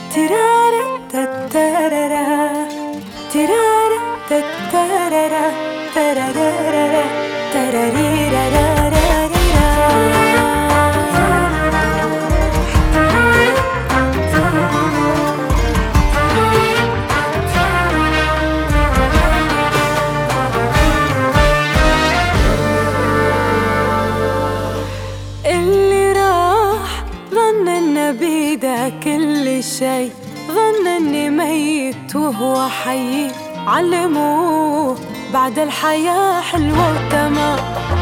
تيرارا تتارارا تيرارا تتارارا ترارارا تراريرارارارا. اللي راح ظن إنه بيده كل شي، ظن إني ميت وهو حي. علموه بعد الحياة حلوة وتمام،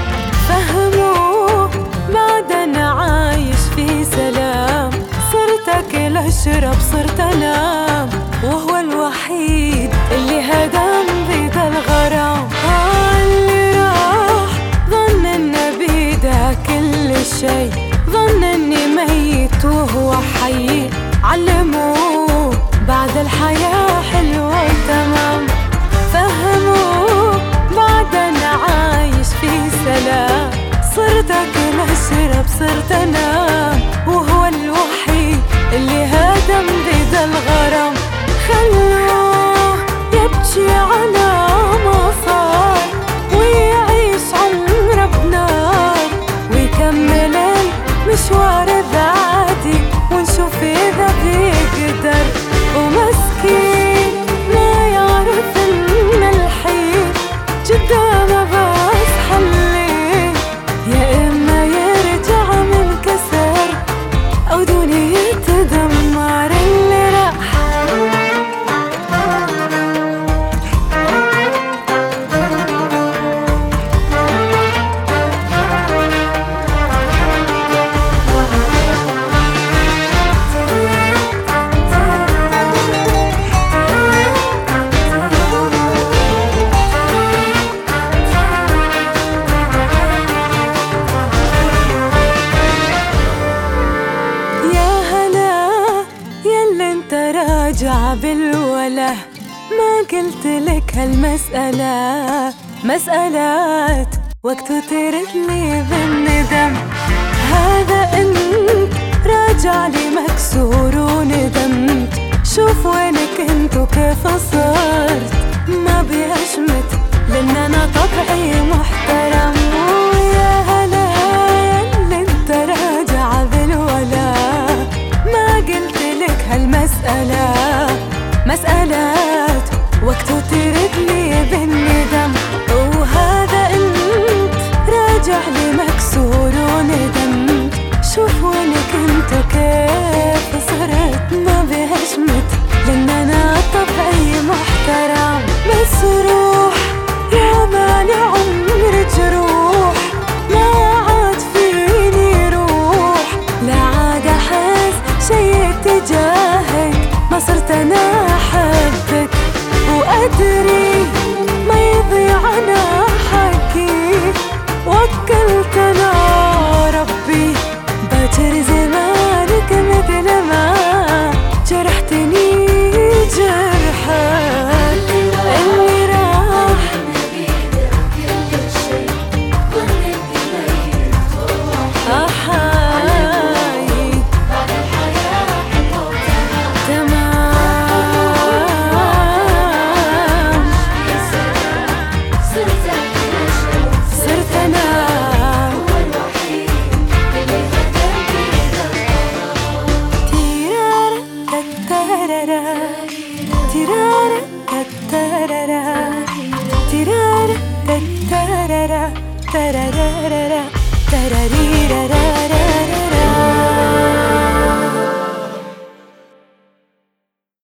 فهموه بعد أنا عايش في سلام. صرت أكل أشرب صرت أنام، وهو الوحيد اللي هدم بيد الغرام. اللي راح ظن إنه بيده كل شي، ظن إني ميت وهو حي. علموه بعد الحياة حلوة وتمام، فهموه بعد أنا عايش في سلام. صرت أكل أشرب صرت أنام، وهو الوحيد اللي هدم بيد الغرام. خلوه يبكي على ما صار، ويعيش عمره بنار، ويكمل المشوار العادي، ونشوف إذا بيقدر. ومسكين ما يعرف إن الحين قدامه بس حلين، يا إما يرجع من كسر أو دنيا تدمر. اللي راح راجع بالوله، ما قلت لك هالمسألة مسألات وقت ترد لي بالندم. هذا انت راجع لي مكسور وندمت، شوف وين كنت وكيف صرت. ما بيشمت لان انا طبعي محترم. ويا هلا اللي انت راجع بالولا، ما قلت لك هالمسألة مسألات وقت ترد لي بالندم. وهذا انت راجع لي مكسور وندمت، شوف وين كنت وكيف صرت. ما بهشمت لان انا طبعي محترم. بس روح يا مالي عمر جروح، ما عاد فيني روح، لا عاد احس شي تجاهك. ما صرت انا احبك، وادري ما يضيع انا حقي. وكلت انا ربي باكر زمانك، مثل ما جرحتني جرحك. اللي راح أحاي صرت أنا تيرارا تتارارا تيرارا تتارارا تيرارا تتارارا ترارارا تراريرارارا.